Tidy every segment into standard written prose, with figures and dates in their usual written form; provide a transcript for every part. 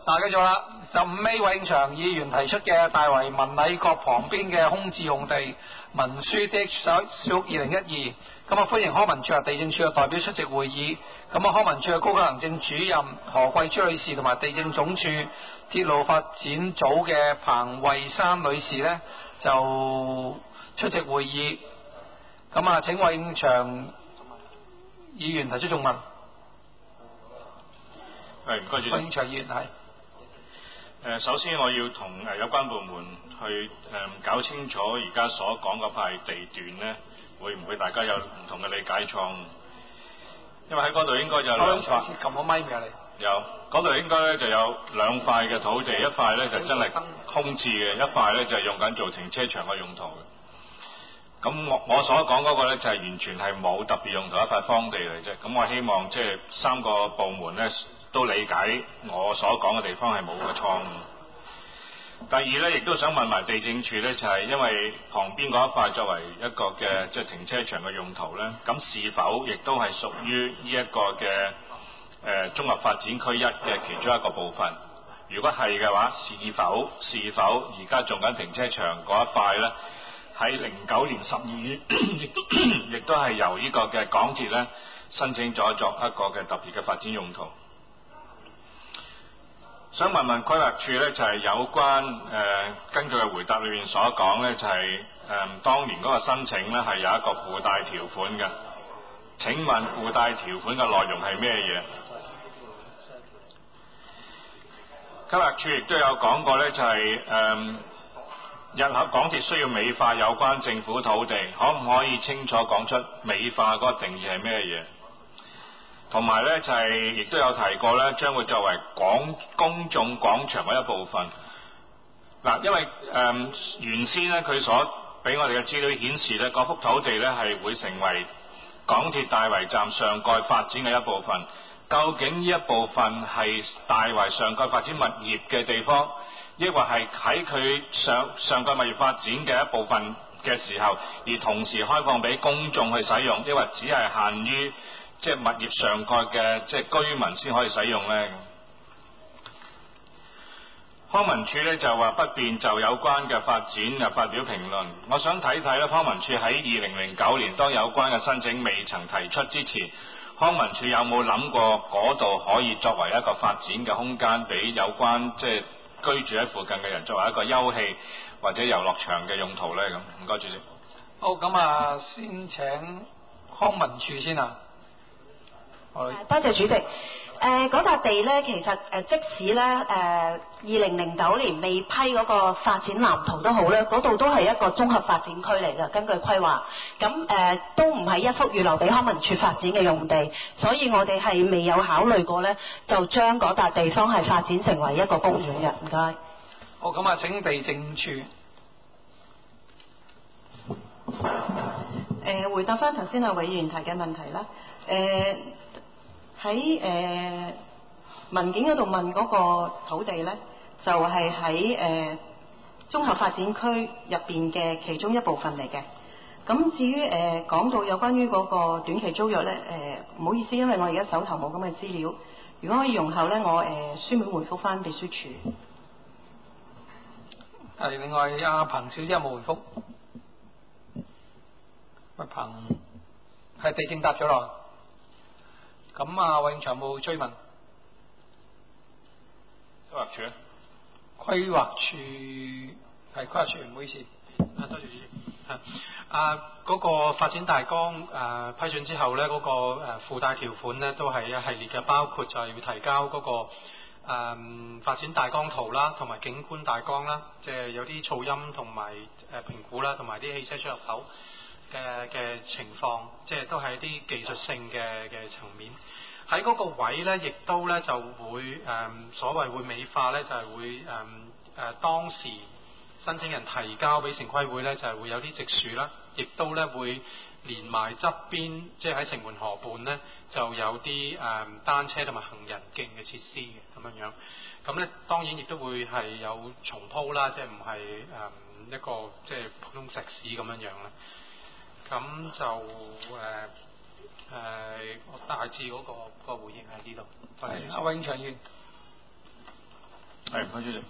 嗱，繼續啦。15A 韋永祥議員提出嘅大圍文禮閣旁邊嘅空置用地文書 DH/2012，咁啊歡迎康文署及地政處嘅代表出席會議。咁啊康文署嘅高級行政主任何桂珠女士同埋地政總署鐵路發展組嘅彭慧珊女士呢，就出席會議。咁啊請韋永祥議員提出眾問。 係，唔該主席。 韋永祥議員係。 首先我要同有關部門去搞清楚而家所講嗰塊地段呢，會唔會大家有唔同嘅理解錯誤？因為喺嗰度應該就有兩塊。 撳個咪未啊你？ 有，嗰度應該咧就有兩塊嘅土地，一塊咧就真係空置嘅，一塊咧就係用緊做停車場嘅用途嘅。咁我所講嗰個咧就係完全係冇特別用途，一塊荒地嚟啫。咁我希望即係三個部門咧都理解我所講嘅地方係冇嘅錯誤。第二咧，亦都想問埋地政處咧，就係因為旁邊嗰一塊作為一個嘅即係停車場嘅用途咧，咁是否亦都係屬於呢一個嘅綜合發展區一嘅其中一個部分？如果係嘅話，是否而家用緊停車場嗰一塊咧，喺09年12月亦都係由呢個嘅港鐵咧申請咗作一個嘅特別嘅發展用途？想問問規劃處咧，就係有關根據嘅回答裏面所講咧，就係當年嗰個申請咧係有一個附帶條款嘅。請問附帶條款嘅內容係咩嘢？規劃處亦都有講過咧，就係日後港鐵需要美化有關政府土地，可唔可以清楚講出美化嗰個定義係咩嘢？同埋咧就係亦都有提過咧，將會作為公眾廣場嘅一部分。嗱，因為原先咧佢所俾我哋嘅資料顯示咧，嗰幅土地咧係會成為港鐵大圍站上蓋發展嘅一部分。究竟呢一部分係大圍上蓋發展物業嘅地方，抑或係喺佢上蓋物業發展嘅一部分嘅時候，而同時開放俾公眾去使用，抑或只係限於即係物業上蓋嘅即係居民先可以使用呢？康文署咧就話不便就有關嘅發展發表評論。我想睇睇咧，康文署喺2009年當有關嘅申請未曾提出之前，康文署有冇諗過嗰度可以作為一個發展嘅空間，俾有關即係居住喺附近嘅人作為一個休憩或者遊樂場嘅用途呢？咁唔該主席。 好，咁啊先請康文署先啊。 多謝主席。嗰笪地咧，其實即使咧2009年未批嗰個發展藍圖都好咧，嗰度都係一個綜合發展區嚟嘅，根據規劃。咁都唔係一幅預留俾康文署發展嘅用地，所以我哋係未有考慮過咧，就將嗰笪地方係發展成為一個公園嘅。唔該。 好，咁啊請地政處。 回答翻頭先韋議員提嘅問題啦。喺文件嗰度問嗰個土地呢，就係喺綜合發展區入邊嘅其中一部分嚟嘅。咁至於講到有關於嗰個短期租約呢，唔好意思，因為我而家手頭冇咁嘅資料。如果可以容後呢，我書面回覆翻秘書處。 係，另外阿彭小姐有冇回覆？喂，彭係地政答咗咯。咁啊，韋永祥冇追問。 規劃處咧？ 規劃處係規劃處，唔好意思。多謝主席。嗰個發展大綱批准之後咧，嗰個附帶條款咧都係一系列嘅，包括就係要提交嗰個發展大綱圖啦，同埋景觀大綱啦，即係有啲噪音同埋評估啦，同埋啲汽車出入口嘅情況，即係都係一啲技術性嘅層面。喺嗰個位咧，亦都咧就會所謂會美化咧，就係會當時申請人提交俾城規會咧，就係會有啲植樹啦，亦都咧會連埋側邊，即係喺城門河畔咧就有啲單車同埋行人徑嘅設施嘅咁樣樣。咁咧當然亦都會係有重鋪啦，即係唔係一個即係普通石屎咁樣樣啦。咁就我大致嗰個回應喺呢度。係，阿韋永祥議員。 係，唔該主席。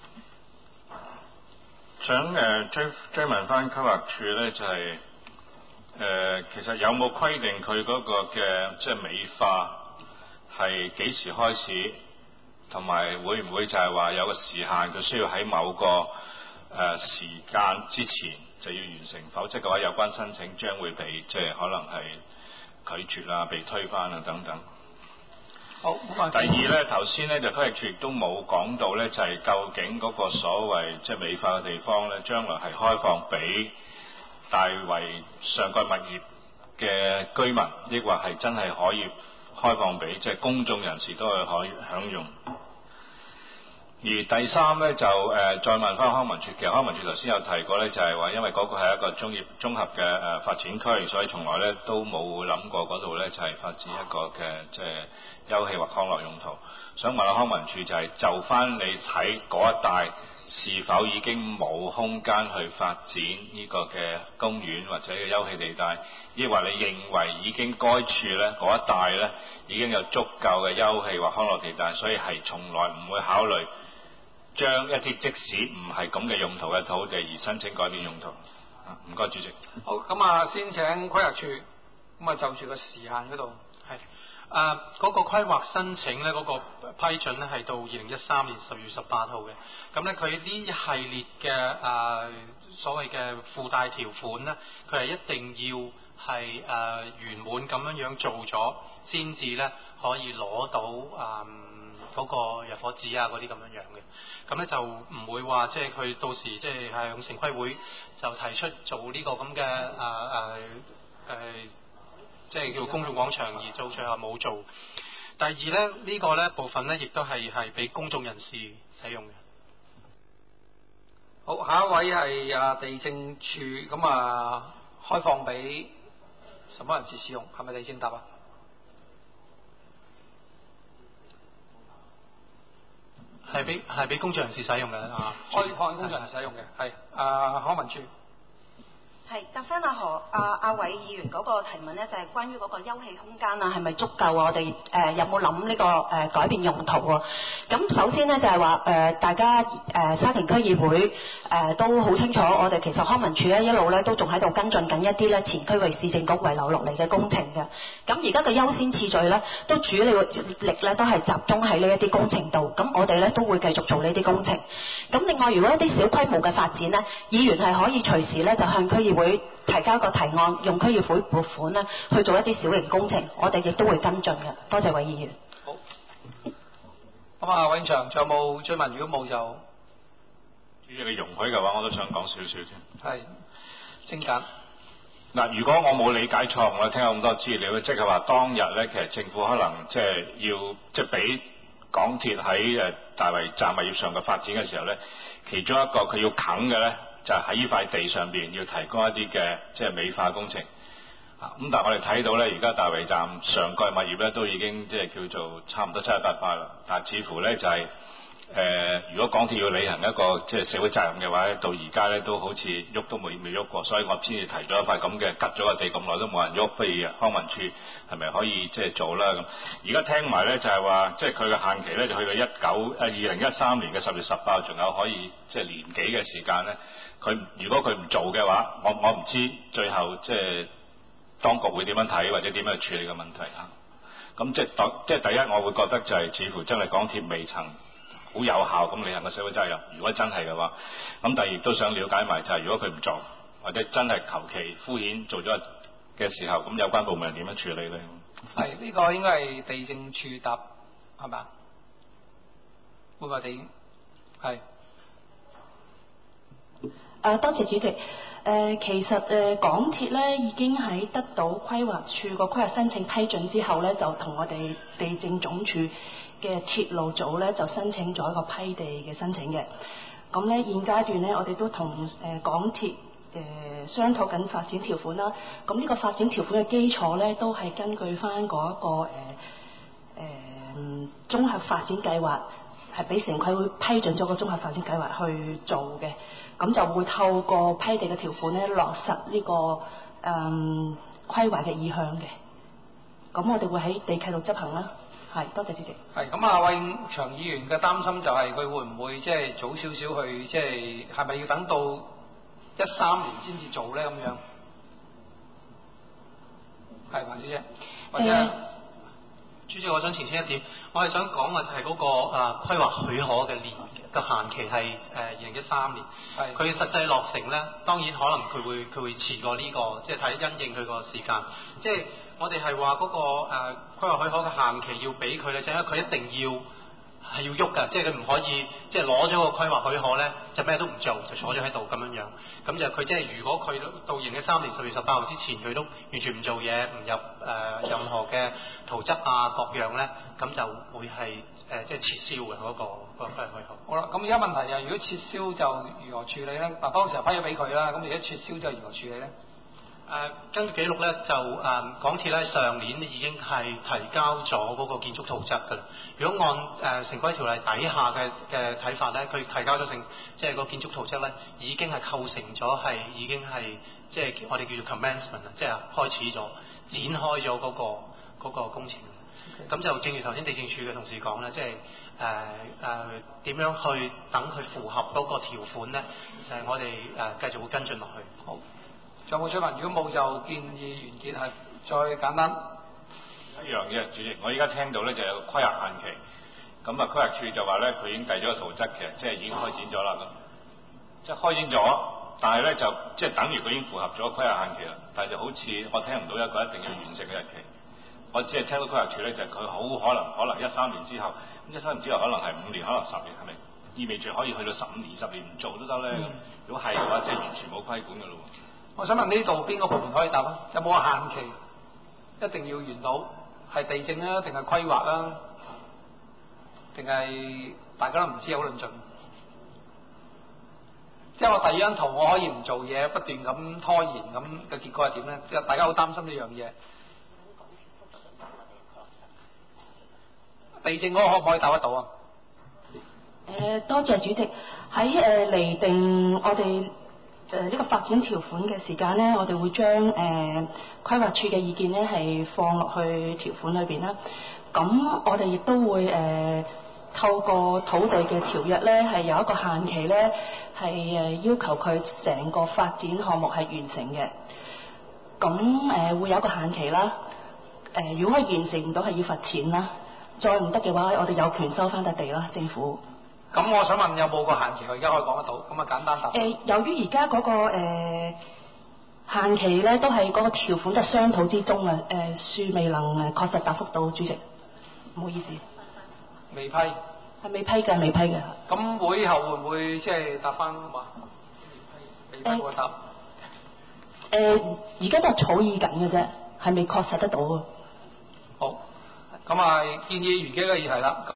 想追問翻規劃署咧，就係、其實有冇規定佢嗰個嘅即係美化係幾時開始，同埋會唔會就係話有個時限，佢需要喺某個時間之前就要完成，否則嘅話有關申請將會被即係可能係拒絕啊、被推翻啊等等。 好， 第二咧，頭先咧就規劃署亦都冇講到咧，就係、究竟嗰個所謂即係美化嘅地方咧，將來係開放俾大圍上蓋物業嘅居民，抑或係真係可以開放俾即係公眾人士都係可以享用。而第三咧就再問翻康文署，其實康文署頭先有提過咧，就係話因為嗰個係一個綜合嘅發展區，所以從來咧都冇諗過嗰度咧就係發展一個嘅即係休憩或康樂用途。想問下康文署就係就翻你睇嗰一帶是否已經冇空間去發展呢個嘅公園或者嘅休憩地帶，抑或你認為已經該處咧嗰一帶咧已經有足夠嘅休憩或康樂地帶，所以係從來唔會考慮將一啲即使唔係咁嘅用途嘅土地而申請改變用途。唔該，主席。 好，咁啊，先請規劃署咁啊，就住個時限嗰度係嗰個規劃申請咧，嗰、個批准咧係到2013年10月18號嘅。咁咧，佢呢一系列嘅所謂嘅附帶條款咧，佢係一定要係圓滿咁樣做咗，先至咧可以攞到嗰個入伙紙啊嗰啲咁樣嘅。咁咧就唔會話即係佢到時即係向城規會就提出做呢個咁嘅即係叫公眾廣場而做最後冇做。第二咧呢個咧部分咧亦都係俾公眾人士使用嘅。好，下一位係地政處，咁開放俾什麼人士使用？係咪地政答啊？係俾公眾人士使用嘅開放公眾人士使用嘅，係康文署。 係答翻阿偉議員嗰個提問咧，就係關於嗰個休憩空間啊，係咪足夠啊？我哋有冇諗呢個改變用途啊？咁首先咧就係話大家沙田區議會都好清楚，我哋其實康文署咧一路咧都仲喺度跟進緊一啲咧前區域市政局遺留落嚟嘅工程嘅。咁而家嘅優先次序咧，都主要力咧都係集中喺呢一啲工程度。咁我哋咧都會繼續做呢啲工程。咁另外，如果一啲小規模嘅發展咧，議員係可以隨時咧就向區議會提交個提案，用區議會撥款咧去做一啲小型工程，我哋亦都會跟進嘅。多謝位議員。 好。咁永祥，仲有冇追問？如果冇就， 主席你容許嘅話，我都想講少少添。 係，精簡。 嗱，如果我冇理解錯，我聽咗咁多資料，即係話當日咧，其實政府可能即係要即係俾港鐵喺大圍站物業上嘅發展嘅時候咧，其中一個佢要啃嘅咧，就係喺呢塊地上邊要提供一啲嘅即係美化工程。咁但係我哋睇到咧，而家大圍站上蓋物業咧都已經即係叫做差唔多7-8塊啦，但係似乎咧就係、如果港鐵要履行一個即係社會責任嘅話咧，到而家咧都好似喐都未喐過，所以我先至提咗一塊咁嘅吉咗個地咁耐都冇人喐，不如康文署係咪可以即係做啦咁？而家聽埋咧就係話，即係佢嘅限期咧就去到2013年嘅10月18號，仲有可以即係年幾嘅時間咧。佢如果佢唔做嘅話，我唔知最後即係當局會點樣睇，或者點樣去處理嘅問題嚇。咁即係第一，我會覺得就係似乎真係港鐵未曾好有效咁履行個社會責任。如果真係嘅話，咁第二亦都想了解埋就係如果佢唔做，或者真係求其敷衍做咗嘅時候，咁有關部門點樣處理咧？ 係呢個應該係地政處答係咪啊？會唔會地係？ 多謝主席。其實港鐵咧已經喺得到規劃署個規劃申請批准之後咧，就同我哋地政總署嘅鐵路組咧就申請咗一個批地嘅申請嘅。咁咧現階段咧，我哋都同港鐵商討緊發展條款啦。咁呢個發展條款嘅基礎咧，都係根據翻嗰個綜合發展計劃，係俾城規會批准咗個綜合發展計劃去做嘅。咁就會透過批地嘅條款咧，落實呢個規劃嘅意向嘅。咁我哋會喺地契度執行啦。 係，多謝主席。 係咁啊，韋永祥議員嘅擔心就係佢會唔會即係早少少去，即係咪要等到13年先至做咧咁樣？係黃小姐，或者主席，我想澄清一點，我係想講嘅係嗰個規劃許可嘅年嘅限期係2013年。 係。 佢實際落成咧，當然可能佢會遲過呢個，即係睇因應佢個時間。即係我哋係話嗰個規劃許可嘅限期要俾佢咧，就因為佢一定要係要喐㗎，即係佢唔可以即係攞咗個規劃許可咧，就咩都唔做，就坐咗喺度咁樣樣。咁就佢即係如果佢到2013年10月18號之前，佢都完全唔做嘢，唔入任何嘅圖則啊各樣咧，咁就會係即係撤銷嘅嗰個規劃許可。 好啦，咁而家問題就係如果撤銷就如何處理咧？嗱，當時批咗俾佢啦，咁而家撤銷就如何處理咧？ 根據記錄咧，就港鐵咧上年已經係提交咗嗰個建築圖則㗎啦。如果按城規條例底下嘅睇法咧，佢提交咗即係個建築圖則咧，已經係構成咗已經係即係我哋叫做 commencement 即係開始咗展開咗嗰個工程。咁就正如頭先地政處嘅同事講咧，即係點樣去等佢符合嗰個條款咧，就係我哋繼續會跟進落去。 好。仲有冇追問？如果冇就建議完結係再簡單。 一樣嘅，主席，我而家聽到咧就有個規劃限期，咁規劃處就話咧佢已經遞咗個圖則，其實即係已經開展咗啦咁，即係開展咗，但係咧就即係等於佢已經符合咗規劃限期啦，但係就好似我聽唔到一個一定要完成嘅日期，我只係聽到規劃處咧就係佢好可能13年之後，咁13年之後可能係5年，可能10年，係咪意味住可以去到15年、10年唔做都得咧？如果係嘅話，即係完全冇規管㗎咯。 我想問呢度邊個部門可以答啊？有冇限期？一定要完到，係地政啊，定係規劃啊，定係大家都唔知好論盡？即係我第二張圖我可以唔做嘢，不斷咁拖延，咁嘅結果係點咧？即係大家好擔心呢樣嘢。地政嗰個可唔可以答得到啊？ 多謝主席。喺釐定我哋呢個發展條款嘅時間呢，我哋會將規劃處嘅意見呢係放落去條款裏邊啦。咁我哋亦都會透過土地嘅條約呢，係有一個限期呢，係要求佢成個發展項目係完成嘅。咁會有一個限期啦。如果係完成唔到，係要罰錢啦。再唔得嘅話，我哋有權收翻笪地啦，政府。 咁我想問有冇個限期？我而家可以講得到，咁啊簡單答。 由於而家嗰個限期咧，都係嗰個條款嘅商討之中啊，恕未能確實答覆到主席，唔好意思。 未批。 係未批嘅，未批嘅。 咁會後會唔會即係答翻啊嘛？未批我答。 而家都係草擬緊嘅啫，係未確實得到啊。 好，咁啊建議完結嘅議題啦。